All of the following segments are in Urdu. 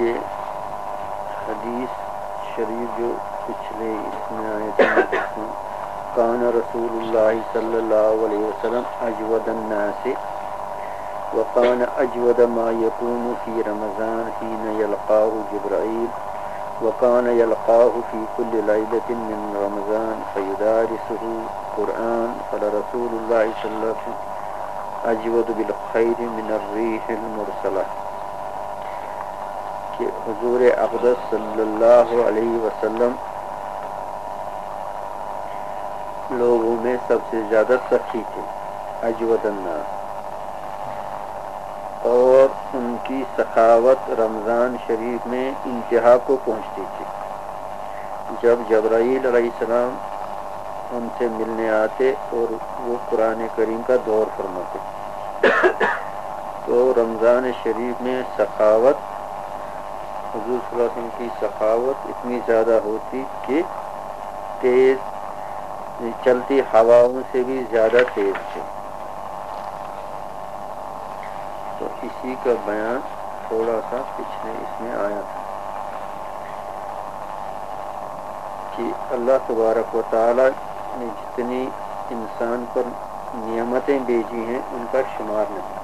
یہ حدیث شریف جو پچھلے اس میں آئے تھے کان رسول اللہ صلی اللہ علیہ وسلم اجود الناس وقان اجود ما يكون في رمضان حين يلقاه جبرائيل وكان يلقاه في كل ليلة من رمضان فيدارسه القرآن فلرسول الله صلى الله عليه وسلم اجود بالخير من الريح المرسلة کہ حضور اقدس صلی اللہ علیہ وسلم لوگوں میں سب سے زیادہ سخی تھے، اجود الناس، اور ان کی سخاوت رمضان شریف میں انتہا کو پہنچتی تھی۔ جب جبرائیل علیہ السلام ان سے ملنے آتے اور وہ قرآن کریم کا دور فرماتے تو رمضان شریف میں سخاوت، حضور صلی اللہ علیہ وسلم کی سخاوت اتنی زیادہ ہوتی کہ تیز چلتی ہواؤں سے بھی زیادہ تیز تھے۔ تو اسی کا بیان تھوڑا سا پچھلے اس میں آیا تھا کہ اللہ تبارک و تعالی نے جتنی انسان پر نعمتیں بھیجی ہیں ان کا شمار نہیں۔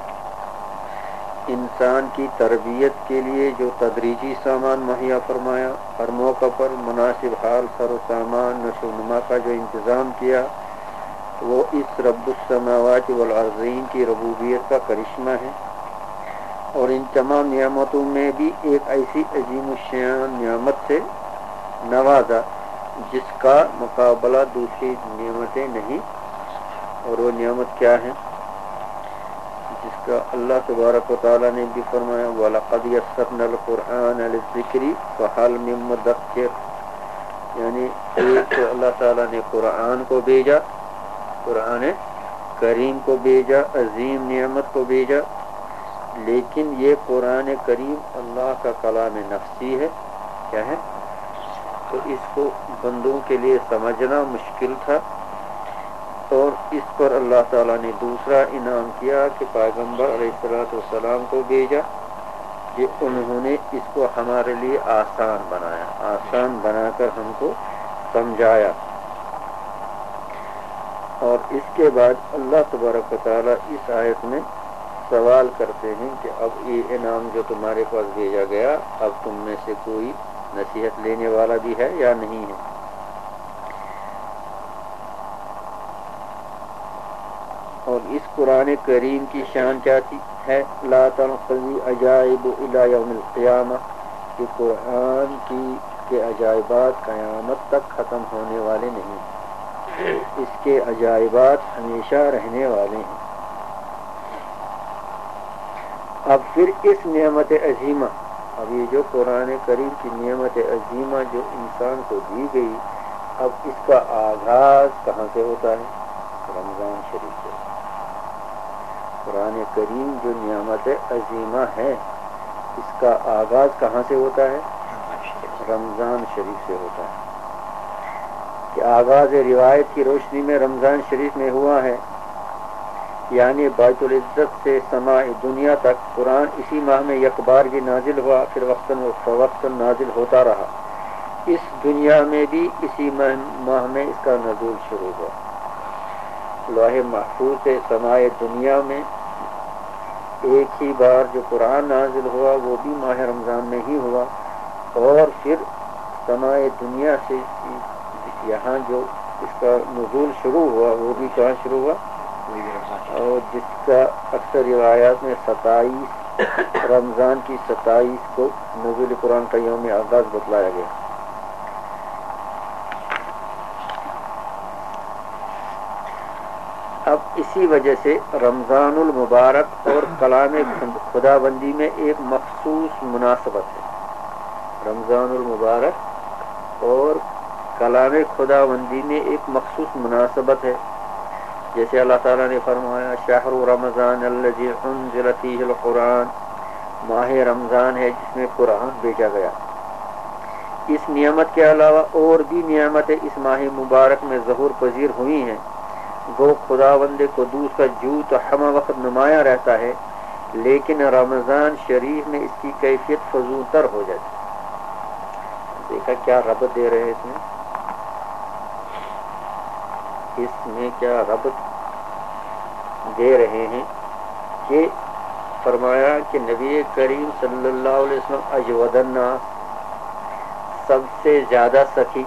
انسان کی تربیت کے لیے جو تدریجی سامان مہیا فرمایا، ہر موقع پر مناسب حال سر و سامان نشو و نما کا جو انتظام کیا، وہ اس رب السماوات والارضین کی ربوبیت کا کرشمہ ہے۔ اور ان تمام نعمتوں میں بھی ایک ایسی عظیم الشان نعمت سے نوازا جس کا مقابلہ دوسری نعمتیں نہیں، اور وہ نعمت کیا ہے؟ جس کا اللہ تبارک و تعالیٰ نے بھی فرمایا وَلَقَدْ يَسَّرْنَا الْقُرْآنَ لِلذِّكْرِ فَهَلْ مِن مُّدَّكِرٍ، یعنی ایک تو اللہ تعالیٰ نے قرآن کو بھیجا، قرآن کریم کو بھیجا، عظیم نعمت کو بھیجا، لیکن یہ قرآن کریم اللہ کا کلام نفسی ہے، کیا ہے؟ تو اس کو بندوں کے لیے سمجھنا مشکل تھا، اور اس پر اللہ تعالیٰ نے دوسرا انعام کیا کہ پیغمبر علیہ السلام کو بھیجا کہ انہوں نے اس کو ہمارے لیے آسان بنایا، آسان بنا کر ہم کو سمجھایا۔ اور اس کے بعد اللہ تبارک و تعالیٰ اس آیت میں سوال کرتے ہیں کہ اب یہ انعام جو تمہارے پاس بھیجا گیا، اب تم میں سے کوئی نصیحت لینے والا بھی ہے یا نہیں ہے؟ اور اس قرآن کریم کی شان کیا ہے؟ لا تنقضی عجائب الی یوم القیامہ، کہ قرآن کے عجائبات قیامت تک ختم ہونے والے نہیں، اس کے عجائبات ہمیشہ رہنے والے ہیں۔ اب پھر اس نعمت عظیمہ، اب یہ جو قرآن کریم کی نعمت عظیمہ جو انسان کو دی گئی، اب اس کا آغاز کہاں سے ہوتا ہے؟ رمضان شریف سے۔ قرآن کریم جو نعمت عظیمہ ہے، اس کا آغاز کہاں سے ہوتا ہے؟ رمضان شریف سے ہوتا ہے، کہ آغاز روایت کی روشنی میں رمضان شریف میں ہوا ہے، یعنی بیت العزت سے سماع دنیا تک قرآن اسی ماہ میں یک بار بھی نازل ہوا، پھر وقتاً نازل ہوتا رہا۔ اس دنیا میں بھی اسی ماہ میں اس کا نزول شروع ہوا۔ لوح محفوظ سے سماع دنیا میں ایک ہی بار جو قرآن نازل ہوا وہ بھی ماہ رمضان میں ہی ہوا، اور پھر سماع دنیا سے یہاں جو اس کا نزول شروع ہوا وہ بھی کہاں شروع ہوا؟ اور جس کا اکثر روایات میں 27 رمضان کی 27 کو نزول قرآن کا یوم آغاز بتلایا گیا۔ اب اسی وجہ سے رمضان المبارک اور کلام خدا بندی میں ایک مخصوص مناسبت ہے۔ رمضان المبارک اور کلام خدا بندی میں ایک مخصوص مناسبت ہے، جیسے اللہ تعالیٰ نے فرمایا شہر رمضان الذی انزل فیہ القرآن، ماہ رمضان ہے جس میں قرآن بھیجا گیا۔ اس نعمت کے علاوہ اور بھی نعمتیں اس ماہ مبارک میں ظہور پذیر ہوئی ہیں۔ گو خداوند قدوس کا جود ہمہ وقت نمایاں رہتا ہے، لیکن رمضان شریف میں اس کی کیفیت فضول تر ہو جاتی. دیکھا کیا ربط دے رہے اس میں کیا ربط دے رہے ہیں کہ فرمایا کہ نبی کریم صلی اللہ علیہ وسلم اجود الناس، سب سے زیادہ سخی.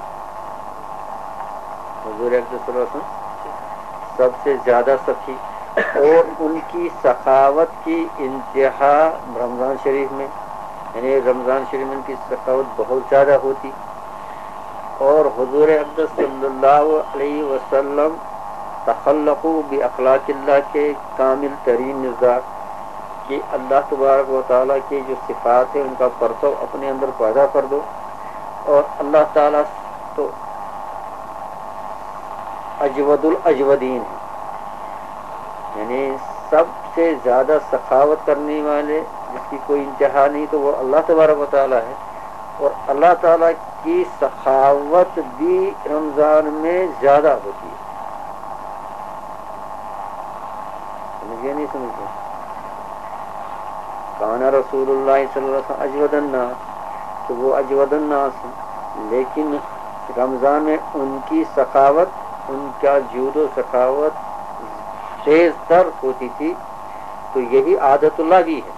حضور اکرم صلی اللہ علیہ وسلم سب سے زیادہ سخی، اور ان کی سخاوت کی انتہا رمضان شریف میں، یعنی رمضان شریف میں ان کی سخاوت بہت زیادہ ہوتی. اور حضور اقدس صلی اللہ علیہ وسلم تخلقوا باخلاق اللہ کے کامل ترین مزاج، کہ اللہ تبارک و تعالیٰ کی جو صفات ہیں ان کا پرتو اپنے اندر پیدا کر دو. اور اللہ تعالیٰ تو اجود الاجودین ہے، یعنی سب سے زیادہ سخاوت کرنے والے جس کی کوئی انتہا نہیں تو وہ اللہ تبارک و تعالیٰ ہے. اور اللہ تعالیٰ کی سخاوت بھی رمضان میں زیادہ ہوتی ہے. سمجھے نہیں سمجھے؟ کانا رسول اللہ صلی اللہ علیہ وسلم اجود الناس، تو وہ اجود الناس ہیں، لیکن رمضان میں ان کی سخاوت، ان کا جود و سخاوت تیز تر ہوتی تھی. تو یہی عادت اللہ بھی ہے،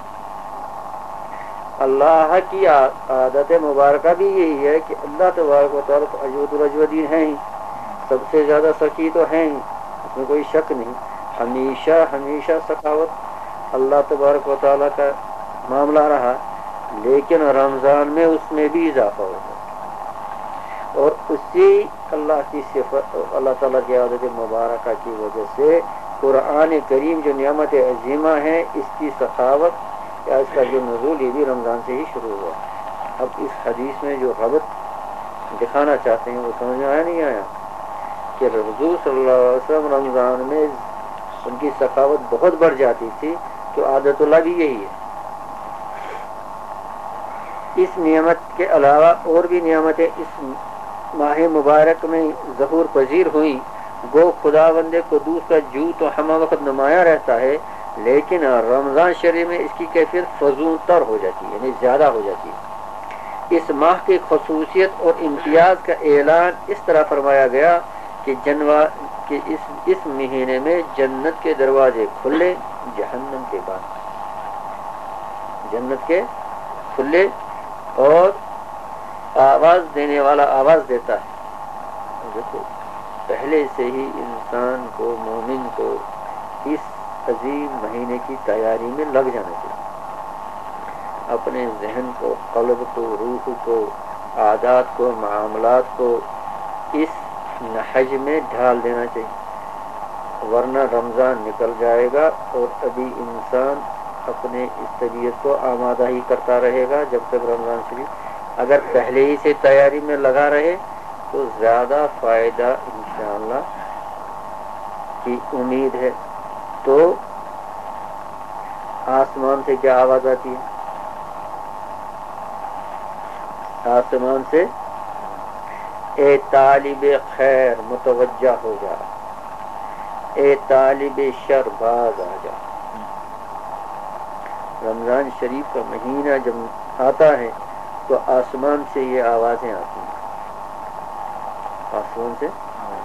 اللہ کی عادت مبارکہ بھی یہی ہے کہ اللہ تبارک و تعالیٰ تو اجود الاجودین ہیں ہی، سب سے زیادہ سخی تو ہیں ہی، اس میں کوئی شک نہیں. ہمیشہ سخاوت اللہ تبارک و تعالیٰ کا معاملہ رہا، لیکن رمضان میں اس میں بھی اضافہ ہوتا ہے. اور اسی اللہ کی صفت، اللہ تعالیٰ کی عادت مبارکہ کی وجہ سے قرآن کریم جو نعمت عظیمہ ہے، اس کی سخاوت یا اس کا جو نزول یہ بھی رمضان سے ہی شروع ہوا. اب اس حدیث میں جو ربط دکھانا چاہتے ہیں وہ سمجھ میں آیا نہیں آیا کہ حضور صلی اللہ علیہ وسلم رمضان میں ان کی سخاوت بہت بڑھ جاتی تھی، تو عادت اللہ بھی یہی ہے. اس نعمت کے علاوہ اور بھی نعمتیں اس ماہ مبارک میں ظہور پذیر ہوئیں. گو خداوند قدوس کا جو تو ہمہ وقت نمایاں رہتا ہے، لیکن رمضان شریف میں اس کی کیفیت فزون تر ہو جاتی ہے، یعنی زیادہ ہو جاتی ہے. اس ماہ کی خصوصیت اور امتیاز کا اعلان اس طرح فرمایا گیا کہ اس مہینے میں جنت کے دروازے کھلے، جہنم کے بند. جنت کے کھلے اور آواز دینے والا آواز دیتا ہے. دیکھو پہلے سے ہی انسان کو، مومن کو اس عظیم مہینے کی تیاری میں لگ جانا چاہیے. اپنے ذہن کو، قلب کو، روح کو، عادات کو، معاملات کو اس نہج میں ڈھال دینا چاہیے، ورنہ رمضان نکل جائے گا اور ابھی انسان اپنے اس طبیعت کو آمادہ ہی کرتا رہے گا. جب تک رمضان شریف اگر پہلے ہی سے تیاری میں لگا رہے تو زیادہ فائدہ انشاءاللہ کی امید ہے. تو آسمان سے کیا آواز آتی ہے؟ آسمان سے اے طالب خیر متوجہ ہو جا، اے طالب شر باز آ جا. رمضان شریف کا مہینہ جب آتا ہے تو آسمان سے یہ آوازیں آتی ہیں، آسمان سے.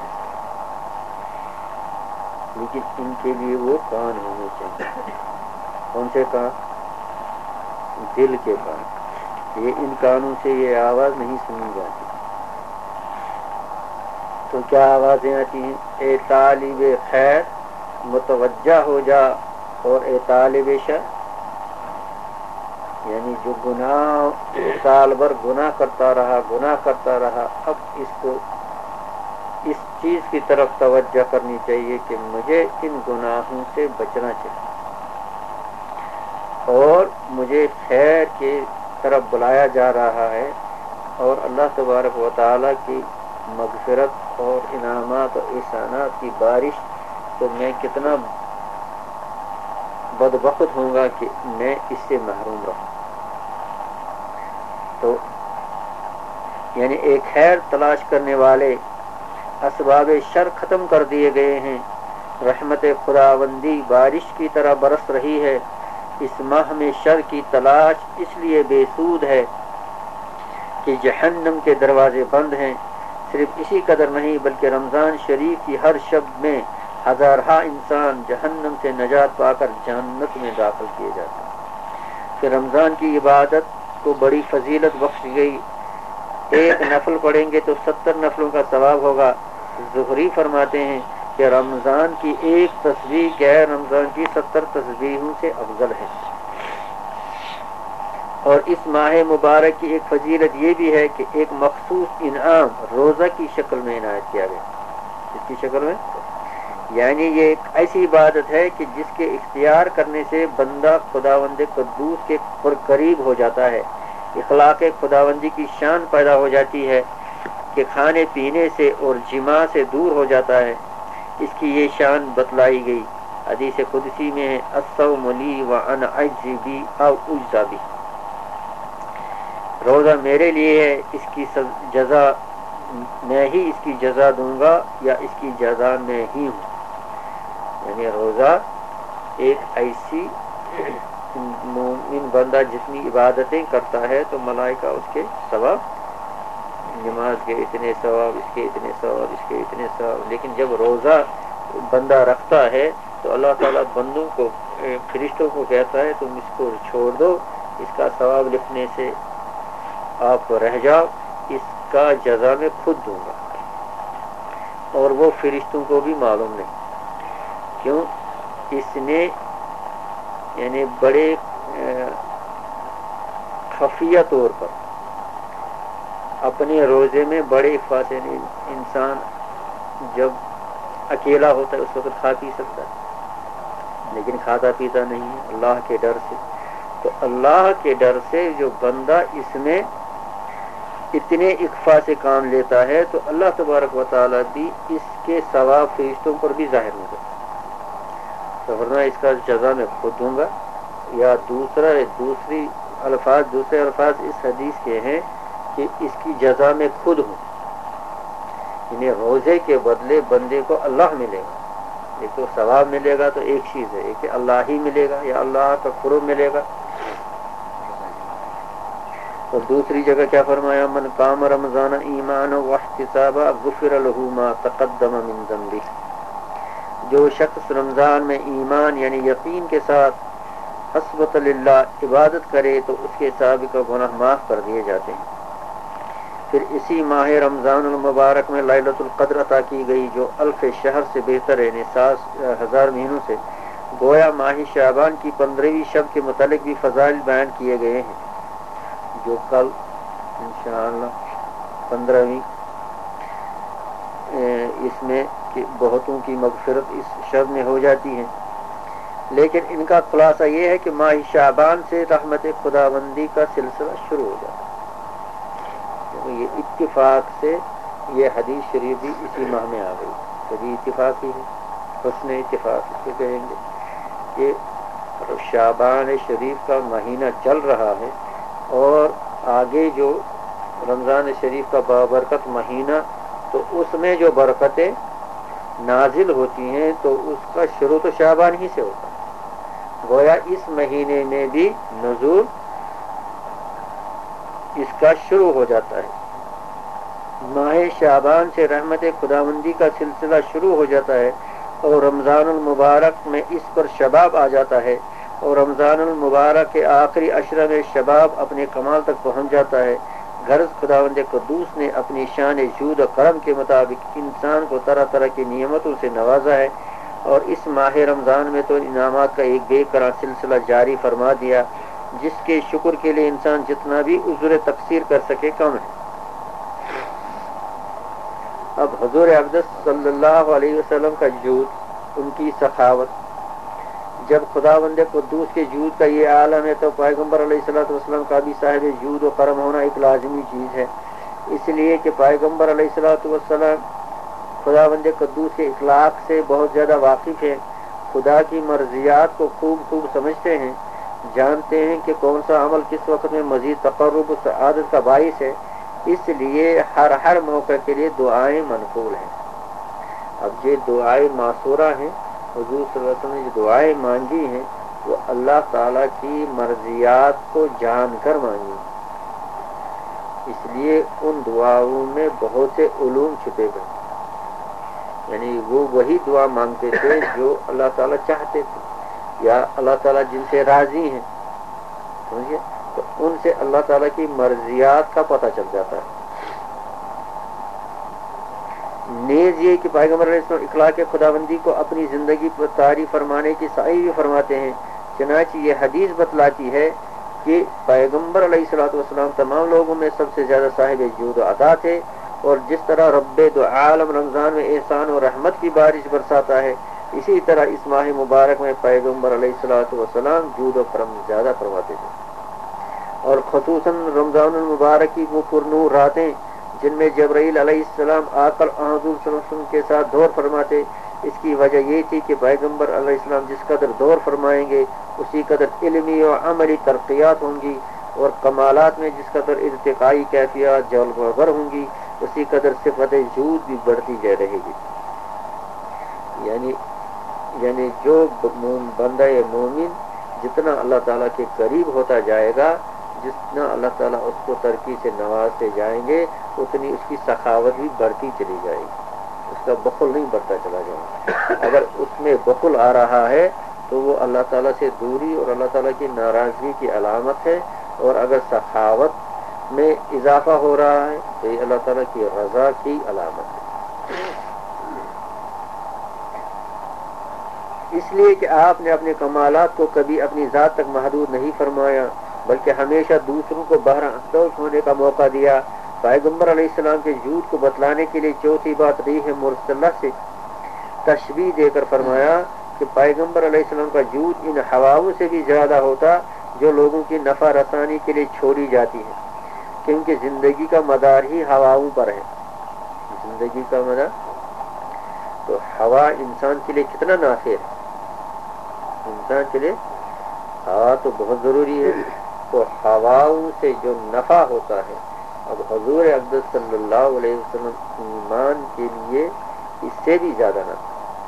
لیکن ان کے لیے وہ کان ہونے چاہیے. کون سے کان؟ دل کے کان. یہ ان کانوں سے یہ آواز نہیں سنی جاتی. تو کیا آوازیں آتی ہیں؟ اے طالب خیر متوجہ ہو جا، اور اے طالب شر، یعنی جو گناہ سال بھر گناہ کرتا رہا، اب اس کو اس چیز کی طرف توجہ کرنی چاہیے کہ مجھے ان گناہوں سے بچنا چاہیے اور مجھے خیر کی طرف بلایا جا رہا ہے. اور اللہ تبارک و تعالیٰ کی مغفرت اور انعامات اور احسانات کی بارش، تو میں کتنا بدبخت ہوں گا کہ میں اس سے محروم رہوں. تو یعنی ایک خیر تلاش کرنے والے اسباب شر ختم کر دیے گئے ہیں. رحمت خداوندی بارش کی طرح برس رہی ہے. اس ماہ میں شر کی تلاش اس لیے بے سود ہے کہ جہنم کے دروازے بند ہیں۔ صرف اسی قدر نہیں بلکہ رمضان شریف کی ہر شب میں ہزارہا انسان جہنم سے نجات پا کر جنت میں داخل کیے جاتے ہیں۔ کہ رمضان کی عبادت کو بڑی فضیلت بخش گئی۔ ایک نفل پڑھیں گے تو 70 نفلوں کا ثواب ہوگا۔ زہری فرماتے ہیں کہ رمضان کی ایک تسبیح غیر رمضان کی 70 تسبیحوں سے افضل ہے۔ اور اس ماہ مبارک کی ایک فضیلت یہ بھی ہے کہ ایک مخصوص انعام روزہ کی شکل میں عنایت کیا گیا۔ اس کی شکل میں یعنی یہ ایک ایسی عبادت ہے کہ جس کے اختیار کرنے سے بندہ خداوند قدوس کے قریب ہو جاتا ہے، اخلاق خداوندی کی شان پیدا ہو جاتی ہے کہ کھانے پینے سے اور جماع سے دور ہو جاتا ہے۔ اس کی یہ شان بتلائی گئی۔ حدیث قدسی میں ہے الصوم لی وانا اجزی بی او اجزا بی، روزہ میرے لیے ہے، اس کی جزا میں ہی اس کی جزا دوں گا یا اس کی جزا میں ہی ہوں۔ یعنی روزہ ایک ایسی مومن بندہ جتنی عبادتیں کرتا ہے تو ملائکہ اس کے ثواب، نماز کے اتنے ثواب، اس کے اتنے ثواب، اس کے اتنے ثواب، لیکن جب روزہ بندہ رکھتا ہے تو اللہ تعالیٰ بندوں کو، فرشتوں کو کہتا ہے تم اس کو چھوڑ دو، اس کا ثواب لکھنے سے آپ رہ جاؤ، اس کا جزا میں خود دوں گا۔ اور وہ فرشتوں کو بھی معلوم نہیں، کیوں؟ اس نے یعنی بڑے خفیہ طور پر اپنے روزے میں بڑے اخفاء، یعنی انسان جب اکیلا ہوتا ہے اس وقت کھا پی سکتا ہے لیکن کھاتا پیتا نہیں ہے اللہ کے ڈر سے۔ تو اللہ کے ڈر سے جو بندہ اس میں اتنے اخفاء سے کام لیتا ہے تو اللہ تبارک و تعالیٰ بھی اس کے ثواب فرشتوں پر بھی ظاہر ہو جاتا ہے۔ تو ورنہ اس کا جزا میں خود دوں گا، یا دوسرے الفاظ اس حدیث کے ہیں کہ اس کی جزا میں خود ہوں، یعنی روزے کے بدلے بندے کو اللہ ملے گا۔ ایک تو ثواب ملے گا تو ایک چیز ہے، ایک کہ اللہ ہی ملے گا یا اللہ کا قرب ملے گا۔ اور دوسری جگہ کیا فرمایا؟ من قام رمضان ایمانا واحتسابا غفر له ما تقدم من ذنبه، جو شخص رمضان میں ایمان یعنی یقین کے ساتھ حسبۃ للہ عبادت کرے تو اس کے سابقہ گناہ معاف کر دیے جاتے ہیں۔ پھر اسی ماہ رمضان المبارک میں لیلۃ القدر عطا کی گئی جو الف شہر سے بہتر ہے، یعنی 7,000 مہینوں سے۔ گویا ماہ شعبان کی 15ویں شب کے متعلق بھی فضائل بیان کیے گئے ہیں، جو کل انشاءاللہ 15ویں اس میں کہ بہتوں کی مغفرت اس شب میں ہو جاتی ہے۔ لیکن ان کا خلاصہ یہ ہے کہ ماہ شعبان سے رحمت خداوندی کا سلسلہ شروع ہو جاتا ہے۔ یہ اتفاق سے یہ حدیث شریف بھی اسی ماہ میں آ گئی، کبھی اتفاق ہی ہے، حسن اتفاق اس کو کہیں گے کہ شعبان شریف کا مہینہ چل رہا ہے اور آگے جو رمضان شریف کا بابرکت مہینہ، تو اس میں جو برکتیں نازل ہوتی ہیں تو اس کا شروع تو شعبان ہی سے ہوتا ہے۔ گویا اس مہینے میں بھی نزول اس کا شروع ہو جاتا ہے۔ ماہ شعبان سے رحمت خداوندی کا سلسلہ شروع ہو جاتا ہے اور رمضان المبارک میں اس پر شباب آ جاتا ہے، اور رمضان المبارک کے آخری عشرہ میں شباب اپنے کمال تک پہنچ جاتا ہے۔ غرض خداوند قدوس نے اپنی شان جود و کرم کے مطابق انسان کو طرح طرح کی نعمتوں سے نوازا ہے، اور اس ماہ رمضان میں تو انعامات کا ایک بے کرا سلسلہ جاری فرما دیا، جس کے شکر کے لیے انسان جتنا بھی عذر تقصیر کر سکے کم ہے۔ اب حضور اقدس صلی اللہ علیہ وسلم کا جود، ان کی سخاوت، جب خداوند قدوس کے جود کا یہ عالم ہے تو پیغمبر علیہ الصلوۃ والسلام کا بھی صاحب جود و کرم ہونا ایک لازمی چیز ہے، اس لیے کہ پیغمبر علیہ الصلوۃ والسلام خداوند قدوس کے اخلاق سے بہت زیادہ واقف ہیں، خدا کی مرضیات کو خوب سمجھتے ہیں، جانتے ہیں کہ کون سا عمل کس وقت میں مزید تقرب و سعادت کا باعث ہے، اس لیے ہر موقع کے لیے دعائیں منقول ہیں۔ اب یہ دعائیں معصورہ ہیں، حضور صلی اللہ علیہ وسلم نے جو دعائیں مانگی ہیں وہ اللہ تعالیٰ کی مرضیات کو جان کر مانگی، اس لیے ان دعاؤں میں بہت سے علوم چھپے گئے، یعنی وہ وہی دعا مانگتے تھے جو اللہ تعالیٰ چاہتے تھے یا اللہ تعالیٰ جن سے راضی ہیں، سمجھے؟ تو ان سے اللہ تعالیٰ کی مرضیات کا پتہ چل جاتا ہے۔ نیز یہ کہ پیغمبر علیہ السلام اخلاق خداوندی کو اپنی زندگی پر طاری فرمانے کی سعی بھی فرماتے ہیں، چنانچہ یہ حدیث بتلاتی ہے کہ پیغمبر علیہ الصلوۃ والسلام تمام لوگوں میں سب سے زیادہ صاحب جود و عطا تھے، اور جس طرح رب دو عالم رمضان میں احسان و رحمت کی بارش برساتا ہے، اسی طرح اس ماہ مبارک میں پیغمبر علیہ الصلوۃ والسلام جود و کرم زیادہ فرماتے تھے، اور خصوصاً رمضان المبارک کی وہ پرنور راتیں جن میں جبرائیل علیہ السلام آ کر حضور صلی اللہ علیہ وسلم کے ساتھ دور فرماتے، اس کی وجہ یہ تھی کہ پیغمبر علیہ السلام جس قدر دور فرمائیں گے اسی قدر علمی و عملی ترقیات ہوں گی، اور کمالات میں جس قدر ارتقائی کیفیات جلوہ گر ہوں گی اسی قدر صفت جود بھی بڑھتی جا رہے گی۔ یعنی جو بندہ مومن جتنا اللہ تعالیٰ کے قریب ہوتا جائے گا، جتنا اللہ تعالیٰ اس کو ترقی سے نوازتے جائیں گے، اتنی اس کی سخاوت بھی بڑھتی چلی جائے گی، اس کا بخل نہیں بڑھتا چلا جائے گا۔ اگر اس میں بخل آ رہا ہے تو وہ اللہ تعالیٰ سے دوری اور اللہ تعالیٰ کی ناراضگی کی علامت ہے، اور اگر سخاوت میں اضافہ ہو رہا ہے تو یہ اللہ تعالیٰ کی رضا کی علامت ہے۔ اس لیے کہ آپ نے اپنے کمالات کو کبھی اپنی ذات تک محدود نہیں فرمایا، بلکہ ہمیشہ دوسروں کو بہر اندوز ہونے کا موقع دیا۔ پیغمبر علیہ السلام کے جود کو بتلانے کے لیے چوتھی بات ریح مرسلہ سے تشبیہ دے کر فرمایا کہ پیغمبر علیہ السلام کا جود ان ہواؤں سے بھی زیادہ ہوتا جو لوگوں کی نفع رسانی کے لیے چھوڑی جاتی ہے، کیونکہ زندگی کا مدار ہی ہواؤں پر ہے۔ زندگی کا مدار تو ہوا انسان کے لیے کتنا نافع ہے، انسان کے لیے ہوا تو بہت ضروری ہے، تو ہواؤں سے جو نفع ہوتا ہے، اب حضور اقدس صلی اللہ علیہ وسلم ایمان کے لیے اس سے بھی زیادہ نفع،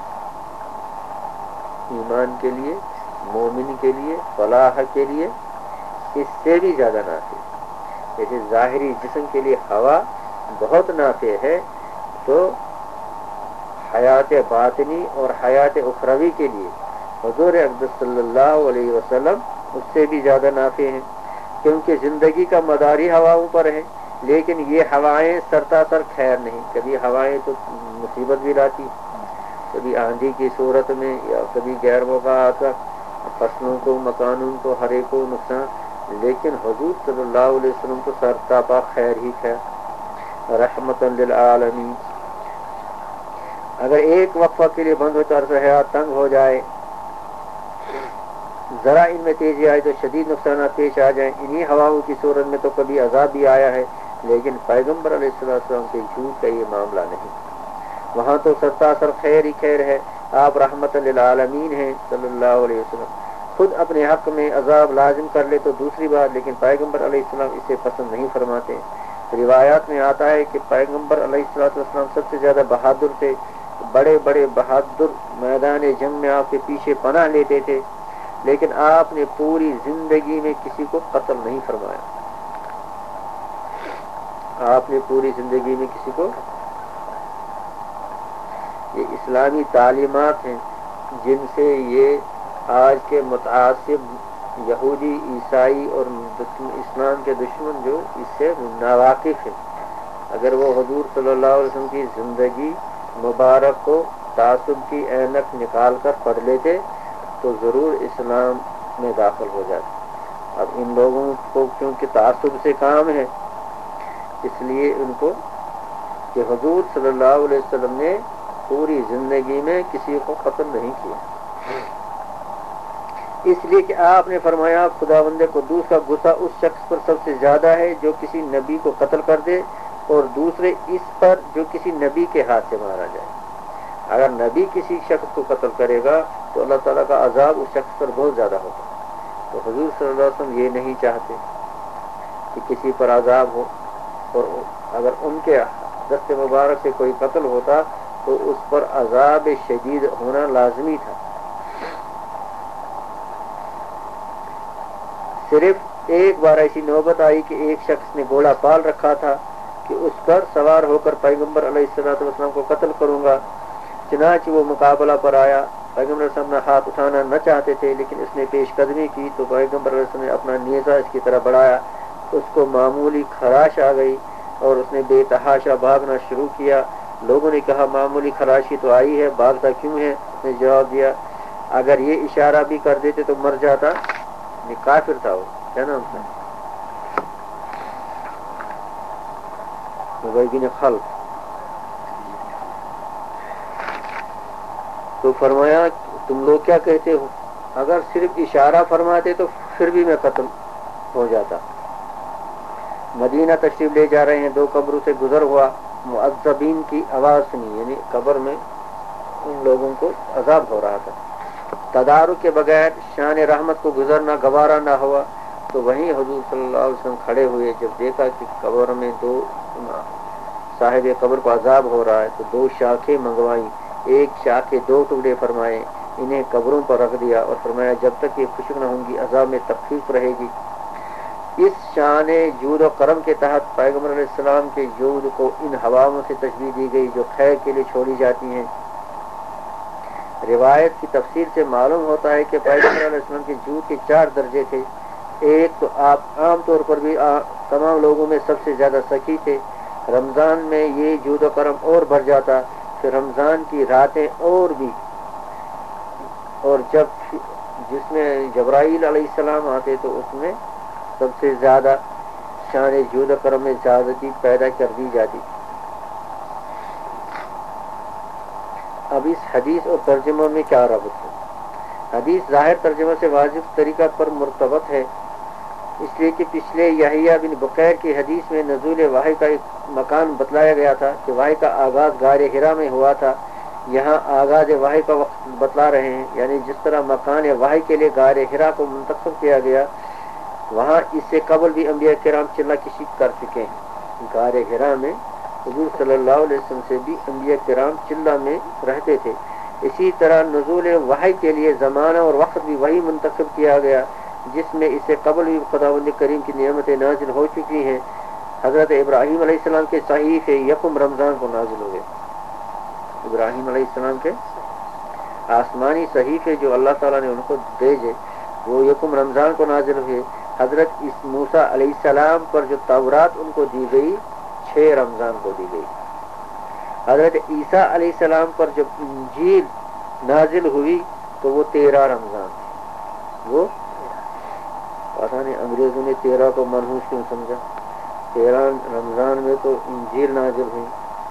ایمان کے لیے، مومن کے لیے، فلاح کے لیے اس سے بھی زیادہ نافع۔ جیسے ظاہری جسم کے لیے ہوا بہت نافع ہے، تو حیات باطنی اور حیات اخروی کے لیے حضور اقدس صلی اللہ علیہ وسلم اس سے بھی زیادہ نافع ہیں، کیونکہ زندگی کا مداری ہواؤں پر ہے، لیکن یہ ہوائیں سرتاسر خیر نہیں، کبھی ہوائیں تو مصیبت بھی لاتی، کبھی آندھی کی صورت میں یا کبھی غیر موقعات کا فصلوں کو، مکانوں کو، ہر ایک کو نقصان، لیکن حضور صلی اللہ علیہ وسلم تو سرتاپا خیر ہی خیر، رحمت للعالمین۔ اگر ایک وقفہ کے لیے بند ہو تو عرصہ حیات تنگ ہو جائے، ذرا ان میں تیزی آئے تو شدید نقصانات پیش آ جائیں، انہی ہواؤں کی صورت میں تو کبھی عذاب بھی آیا ہے، لیکن پیغمبر علیہ السلام کے جھوٹ کا یہ معاملہ نہیں، وہاں تو سرتاسر خیر ہی خیر ہے، آپ رحمت للعالمین ہیں صلی اللہ علیہ وسلم۔ خود اپنے حق میں عذاب لازم کر لے تو دوسری بات، لیکن پیغمبر علیہ السلام اسے پسند نہیں فرماتے۔ روایات میں آتا ہے کہ پیغمبر علیہ السلام سب سے زیادہ بہادر تھے، بڑے بڑے بہادر میدان جنگ میں آپ کے پیچھے پناہ لیتے تھے، لیکن آپ نے پوری زندگی میں کسی کو قتل نہیں فرمایا، آپ نے پوری زندگی میں کسی کو، یہ اسلامی تعلیمات ہیں جن سے یہ آج کے متعصب یہودی، عیسائی اور اسلام کے دشمن جو اس سے ناواقف ہیں، اگر وہ حضور صلی اللہ علیہ وسلم کی زندگی مبارک کو تعصب کی اینک نکال کر پڑھ لیتے تو ضرور اسلام میں داخل ہو جاتے۔ اب ان لوگوں کو کیونکہ تعصب سے کام ہے، اس لیے ان کو کہ حضور صلی اللہ علیہ وسلم نے پوری زندگی میں کسی کو قتل نہیں کیا، اس لیے کہ آپ نے فرمایا خداوند قدوس کا غصہ اس شخص پر سب سے زیادہ ہے جو کسی نبی کو قتل کر دے، اور دوسرے اس پر جو کسی نبی کے ہاتھ سے مارا جائے۔ اگر نبی کسی شخص کو قتل کرے گا تو اللہ تعالیٰ کا عذاب اس شخص پر بہت زیادہ ہوگا، تو حضور صلی اللہ علیہ وسلم یہ نہیں چاہتے کہ کسی پر عذاب ہو، اور اگر ان کے دست مبارک سے کوئی قتل ہوتا تو اس پر عذاب شدید ہونا لازمی تھا۔ صرف ایک بار ایسی نوبت آئی کہ ایک شخص نے گھوڑا پال رکھا تھا کہ اس پر سوار ہو کر پیغمبر علیہ السلام کو قتل کروں گا، چنانچہ وہ مقابلہ پر آیا۔ پیغمبر علیہ السلام نے ہاتھ اٹھانا نہ چاہتے تھے، لیکن اس نے پیش قدمی کی تو پیغمبر علیہ السلام نے اپنا نیزہ اس کی طرف بڑھایا، اس کو معمولی خراش آ گئی اور اس نے بے تحاشا بھاگنا شروع کیا۔ لوگوں نے کہا معمولی خراشی تو آئی ہے، بھاگتا کیوں ہے؟ اس نے جواب دیا اگر یہ اشارہ بھی کر دیتے تو مر جاتا۔ یہ کافر تھا، وہ کیا نام تھا؟ ابی بن خلف۔ تو فرمایا تم لوگ کیا کہتے ہو؟ اگر صرف اشارہ فرماتے تو پھر بھی میں قتل ہو جاتا۔ مدینہ تشریف لے جا رہے ہیں، 2 قبروں سے گزر ہوا، معذبین کی آواز سنی، یعنی قبر میں ان لوگوں کو عذاب ہو رہا تھا۔ تدارک کے بغیر شان رحمت کو گزرنا گوارا نہ ہوا تو وہیں حضور صلی اللہ علیہ وسلم کھڑے ہوئے۔ جب دیکھا کہ قبر میں 2 صاحب قبر کو عذاب ہو رہا ہے تو 2 شاخیں منگوائیں، ایک شاخ کے 2 ٹکڑے فرمائے، انہیں قبروں پر رکھ دیا اور فرمایا جب تک یہ خشک نہ ہوں گی عذاب میں تخفیف رہے گی۔ اس شان جود و کرم کے تحت پیغمبر علیہ السلام کے جود کو ان ہواؤں سے تشبیہ دی گئی جو خیر کے لیے چھوڑی جاتی ہیں۔ روایت کی تفسیر سے معلوم ہوتا ہے کہ پیغمبر علیہ السلام کے جود کے 4 درجے تھے۔ ایک تو آپ عام طور پر بھی تمام لوگوں میں سب سے زیادہ سخی تھے، رمضان میں یہ جود و کرم اور بڑھ جاتا، پھر رمضان کی راتیں اور بھی، اور جس میں جبرائیل علیہ السلام آتے تو اس میں سب سے زیادہ شان جود و کرم میں زیادتی پیدا کر دی جاتی۔ اب اس حدیث اور ترجمہ میں کیا ربط ہے؟ حدیث ظاہر ترجمہ سے واضح طریقہ پر مرتبط ہے، اس لیے کہ پچھلے یحییٰ بن بکیر کی حدیث میں نزول وحی کا ایک مکان بتلایا گیا تھا کہ وحی کا آغاز غار حرا میں ہوا تھا۔ یہاں آغاز وحی کا وقت بتلا رہے ہیں، یعنی جس طرح مکان وحی کے لیے غار حرا کو منتخب کیا گیا، وہاں اس سے قبل بھی انبیاء کرام چلہ کشی کر چکے ہیں۔ غار حرا میں حضور صلی اللہ علیہ وسلم سے بھی انبیاء کرام چلہ میں رہتے تھے۔ اسی طرح نزول وحی کے لیے زمانہ اور وقت بھی وہی منتخب کیا گیا جس میں اس سے قبل بھی خداوند کریم کی نعمتیں نازل ہو چکی ہیں۔ حضرت ابراہیم علیہ السلام کے صحیفے یکم رمضان کو نازل ہوئے۔ ابراہیم علیہ السلام کے آسمانی صحیفے جو اللہ تعالیٰ نے ان کو بھیجے وہ یکم رمضان کو نازل ہوئے۔ حضرت موسیٰ علیہ السلام پر جو تورات ان کو دی گئی 6 رمضان کو دی گئی۔ حضرت عیسیٰ علیہ السلام پر جب انجیل نازل ہوئی تو وہ 13 رمضان تھی۔ وہ پتہ نہیں انگریزوں نے 13 کو منحوس کیوں سمجھا، 13 رمضان میں تو انجیل نازل ہوئی،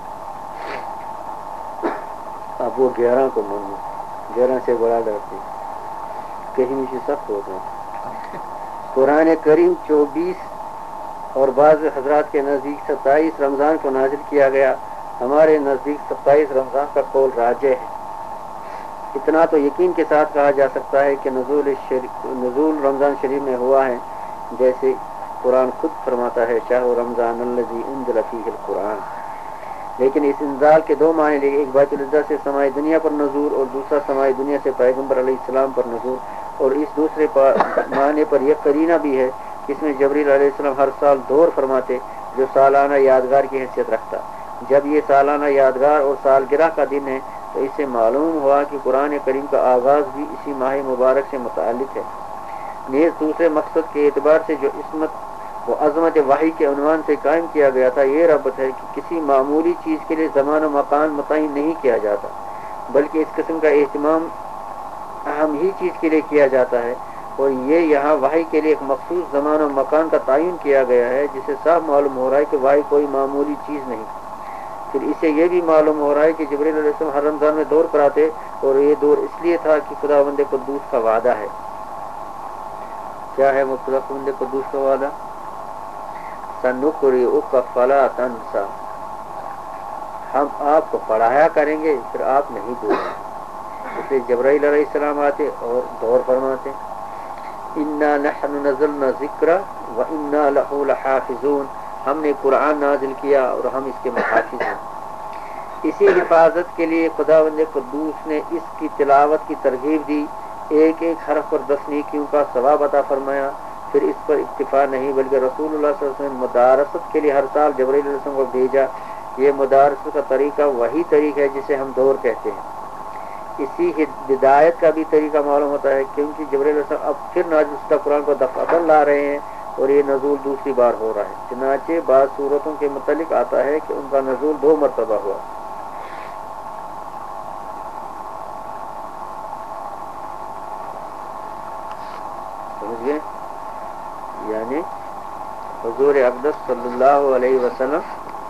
اب وہ 11 کو منحوس، 11 سے بڑا ڈرتے کہیں سے سخت ہوتا ہے۔ قرآن کریم 24 اور بعض حضرات کے نزدیک 27 رمضان کو نازل کیا گیا۔ ہمارے نزدیک 27 رمضان کا قول راجح ہے۔ اتنا تو یقین کے ساتھ کہا جا سکتا ہے کہ نزول رمضان شریف میں ہوا ہے، جیسے قرآن خود فرماتا ہے شہر رمضان الذی انزل فیہ القرآن۔ لیکن اس انزال کے 2 معنی لے، ایک بیت العزہ سے سمائی دنیا پر نزول اور دوسرا سمائی دنیا سے پیغمبر علیہ السلام پر نزول، اور اس دوسرے معنی پر یہ قرینہ بھی ہے کہ اس میں جبریل علیہ السلام ہر سال دور فرماتے جو سالانہ یادگار کی حیثیت رکھتا۔ جب یہ سالانہ یادگار اور سالگرہ کا دن ہے تو اس سے معلوم ہوا کہ قرآن کریم کا آغاز بھی اسی ماہ مبارک سے متعلق ہے۔ نیز دوسرے مقصد کے اعتبار سے جو عصمت و عظمت وحی کے عنوان سے قائم کیا گیا تھا، یہ ربط ہے کہ کسی معمولی چیز کے لیے زمان و مکان متعین نہیں کیا جاتا، بلکہ اس قسم کا اہتمام اہم ہی چیز کے لیے کیا جاتا ہے، اور یہ یہاں وحی کے لیے ایک مخصوص زمان و مکان کا تعین کیا گیا ہے، جسے صاف معلوم ہو رہا ہے کہ وحی کوئی معمولی چیز نہیں۔ پھر اسے یہ بھی معلوم ہو رہا ہے کہ جبریل علیہ السلام ہر رمضان میں دور پر آتے، اور یہ دور اس لیے تھا کہ خداوند قدوس کا وعدہ ہے۔ کیا ہے وہ خداوند قدوس کا وعدہ؟ سنقرئک فلا تنسیٰ، ہم آپ کو پڑھایا کریں گے پھر آپ نہیں بھولیں گے۔ اس لیے جبرائیل علیہ السلام آتے اور دور فرماتے انا نحن نزلنا ذکر و انا لہ لحافظون، ہم نے قرآن نازل کیا اور ہم اس کے محافظ ہیں۔ اسی حفاظت کے لیے خداوند قدوس نے اس کی تلاوت کی ترغیب دی، ایک ایک حرف پر 10 نیکیوں کا ثواب عطا فرمایا۔ پھر اس پر اکتفا نہیں بلکہ رسول اللہ صلی اللہ علیہ وسلم مدارست کے لیے ہر سال جبرائیل علیہ السلام کو بھیجا. یہ مدارست کا طریقہ وہی طریقہ ہے جسے ہم دور کہتے ہیں. اسی ہدایت کا بھی طریقہ معلوم ہوتا ہے کیونکہ جبرائیل علیہ السلام اب پھر نازل شدہ قرآن کو دفعتاً لا رہے ہیں اور یہ نزول دوسری بار ہو رہا ہے. چنانچہ بعض صورتوں کے متعلق آتا ہے کہ ان کا نزول 2 مرتبہ ہوا. سمجھ گئے؟ یعنی حضور اقدس صلی اللہ علیہ وسلم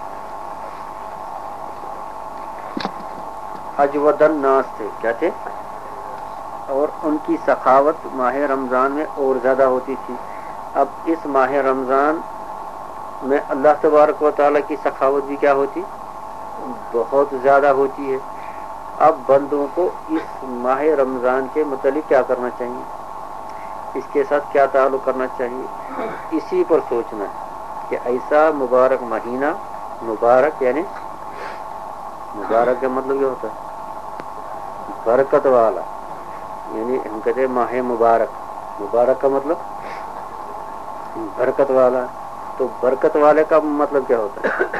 اجود الناس تھے. کیا تھے؟ اور ان کی سخاوت ماہ رمضان میں اور زیادہ ہوتی تھی. اب اس ماہ رمضان میں اللہ تبارک و تعالیٰ کی سخاوت بھی کیا ہوتی؟ بہت زیادہ ہوتی ہے. اب بندوں کو اس ماہ رمضان کے متعلق کیا کرنا چاہیے؟ اس کے ساتھ کیا تعلق کرنا چاہیے؟ اسی پر سوچنا ہے کہ ایسا مبارک مہینہ، مبارک یعنی مبارک کا مطلب کیا ہوتا ہے؟ برکت والا. یعنی ہم کہتے ہیں ماہ مبارک، مبارک کا مطلب برکت والا. تو برکت والے کا مطلب کیا ہوتا ہے؟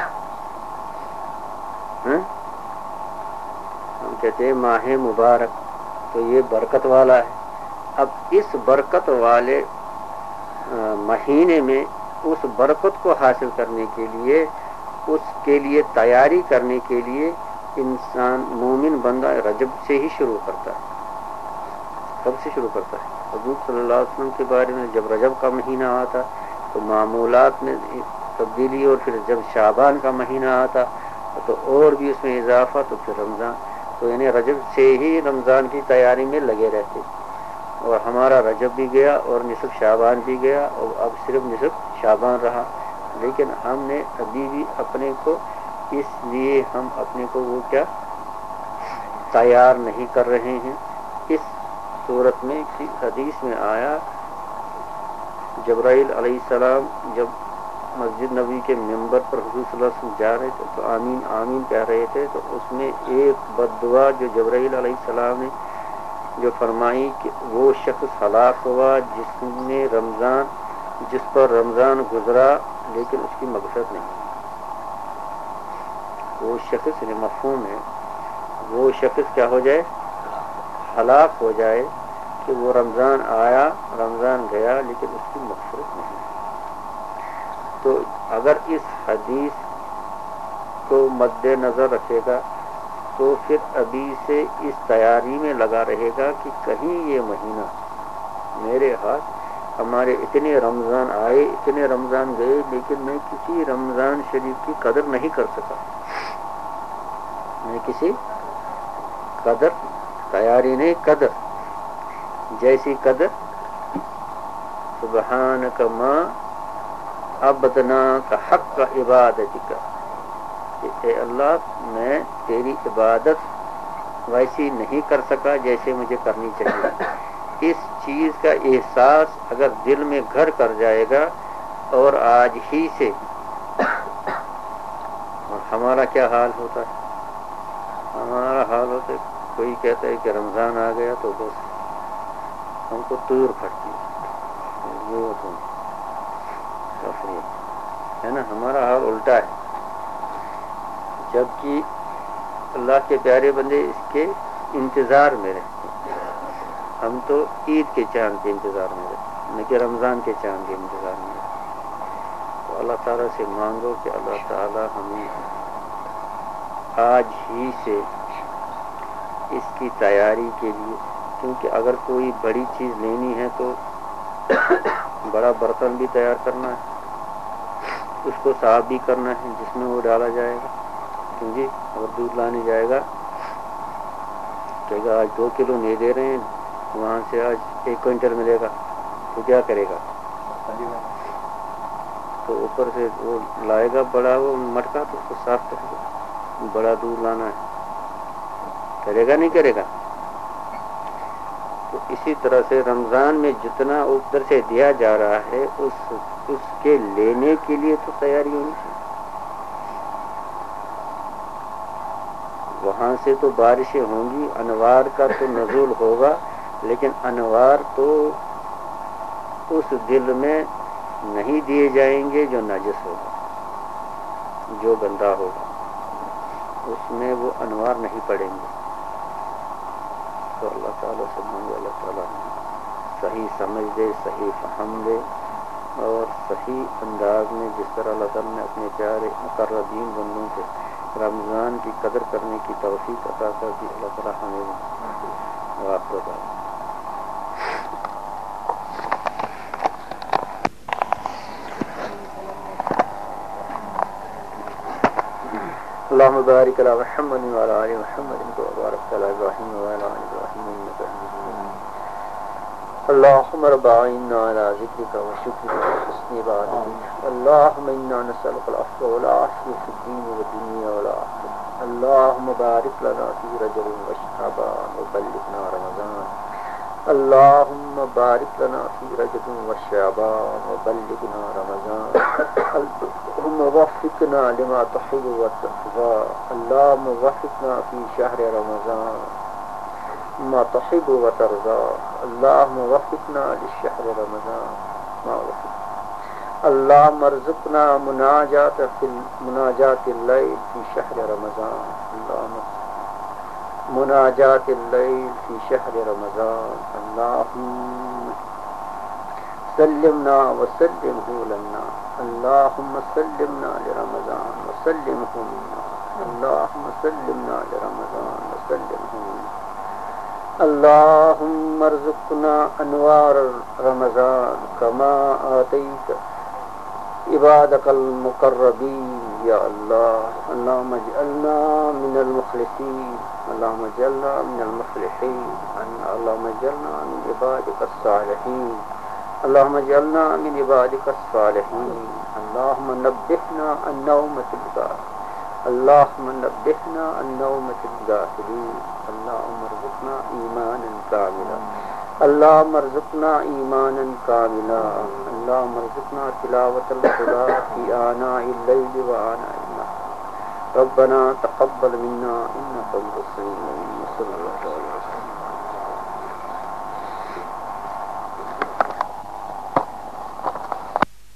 ہم کہتے ہیں ماہ مبارک، تو یہ برکت والا ہے. اب اس برکت والے مہینے میں اس برکت کو حاصل کرنے کے لیے، اس کے لیے تیاری کرنے کے لیے انسان مومن بندہ رجب سے ہی شروع کرتا ہے. کب سے شروع کرتا ہے؟ حضور صلی اللہ علیہ وسلم کے بارے میں جب رجب کا مہینہ آتا تو معمولات میں تبدیلی، اور پھر جب شعبان کا مہینہ آتا تو اور بھی اس میں اضافہ، تو پھر رمضان. تو یعنی رجب سے ہی رمضان کی تیاری میں لگے رہتے. اور ہمارا رجب بھی گیا اور نصف شعبان بھی گیا، اور اب صرف نصف شعبان رہا. لیکن ہم نے ابھی بھی اپنے کو، اس لیے ہم اپنے کو وہ کیا تیار نہیں کر رہے ہیں. اس صورت میں حدیث میں آیا، جبرائیل علیہ السلام جب مسجد نبوی کے ممبر پر حضور صلی اللہ علیہ وسلم جا رہے تھے تو آمین آمین کہہ رہے تھے. تو اس میں ایک بد دعا جو جبرائیل علیہ السلام نے جو فرمائی کہ وہ شخص ہلاک ہوا جس پر رمضان گزرا لیکن اس کی مغفرت نہیں. وہ شخص یعنی مفہوم ہے، وہ شخص کیا ہو جائے؟ ہلاک ہو جائے کہ وہ رمضان آیا، رمضان گیا، لیکن اس کی مغفرت نہیں. تو اگر اس حدیث کو مد نظر رکھے گا تو پھر ابھی سے اس تیاری میں لگا رہے گا کہ کہیں یہ مہینہ میرے ہاتھ، ہمارے اتنے رمضان آئے، اتنے رمضان گئے، لیکن میں کسی رمضان شریف کی قدر نہیں کر سکا. میں کسی قدر، تیاری نہیں، قدر. جیسی قدر سبحانک ما عبدناک حق عبادتک، اے اللہ میں تیری عبادت ویسی نہیں کر سکا جیسے مجھے کرنی چاہیے. اس چیز کا احساس اگر دل میں گھر کر جائے گا، اور آج ہی سے ہمارا کیا حال ہوتا ہے؟ ہمارا حال ہوتا ہے کوئی کہتا ہے کہ رمضان آ گیا تو بس ہم کو طور پھٹتی ہے نا. ہمارا حال الٹا ہے. جبکہ اللہ کے پیارے بندے اس کے انتظار میں رہتے ہیں. ہم تو عید کے چاند کے انتظار میں رہتے ہیں، نہ کہ رمضان کے چاند کے انتظار میں رہتے ہیں. تو اللہ تعالیٰ سے مانگو کہ اللہ تعالیٰ ہمیں آج ہی سے اس کی تیاری کے لیے، کیونکہ اگر کوئی بڑی چیز لینی ہے تو بڑا برتن بھی تیار کرنا ہے، اس کو صاف بھی کرنا ہے جس میں وہ ڈالا جائے گا. کیونکہ اگر دودھ لانے جائے گا کہے گا آج 2 کلو نہیں دے رہے ہیں، وہاں سے آج 1 کوئنٹل ملے گا، تو کیا کرے گا؟ تو اوپر سے وہ لائے گا بڑا وہ مٹکا، تو اس کو صاف کرے گا. بڑا دودھ لانا ہے، کرے گا نہیں کرے گا؟ تو اسی طرح سے رمضان میں جتنا ادھر سے دیا جا رہا ہے اس کے لینے کے لیے تو تیاری ہونی چاہیے. وہاں سے تو بارشیں ہوں گی، انوار کا تو نزول ہوگا، لیکن انوار تو اس دل میں نہیں دیے جائیں گے جو ناجس ہوگا، جو گندا ہوگا، اس میں وہ انوار نہیں پڑیں گے۔ تو اللہ تعالیٰ سے مانگو اللہ تعالیٰ صحیح سمجھ دے، صحیح فہم دے، اور صحیح انداز میں جس طرح اللہ تعالیٰ نے اپنے پیارے مقربین بندوں کے رمضان کی قدر کرنے کی توفیق عطا کر دی، اللہ تعالیٰ ہمیں واقع کر۔ اللهم بارك على محمد وعلى آل محمد وبارك على إبراهيم وعلى آل إبراهيم إنك حميد مجيد اللهم رب أعنا على ذكرك وشكرك وحسن عبادتك اللهم إنا نسألك العفو والعافية في الدين والدنيا والآخرة اللهم بارك لنا في رجب وشعبان وبلغنا رمضان اللهم بارك لنا في رجب وشعبان وبلغنا رمضان اللهم وفقنا لما تحب وترضى اللهم وفقنا في شهر رمضان ما تحب وترضى اللهم وفقنا للشهر رمضان ما وفق اللهم ارزقنا مناجات الليل في شهر رمضان اللهم مناجات الليل في شهر رمضان اللهم سلمنا وسلمه لنا اللهم سلمنا لرمضان وسلمه منا اللهم سلمنا لرمضان وسلمه منا اللهم ارزقنا انوار رمضان كما آتيت عبادك المقربين يا الله اللهم اجعلنا من المخلصين اللهم اجعلنا من المفلحين اللهم اجعلنا من عبادك الصالحين اللهم اجعلنا من عبادك الصالحين اللهم نبهنا عن نومة الغافلين اللهم نبهنا عن نومة الغافلين اللهم ارزقنا إيمانا كاملا اللهم ارزقنا إيمانا كاملا اللهم ارزقنا تلاوة القرآن في آناء الليل وآناء النهار ربنا تقبل منا إنك أنت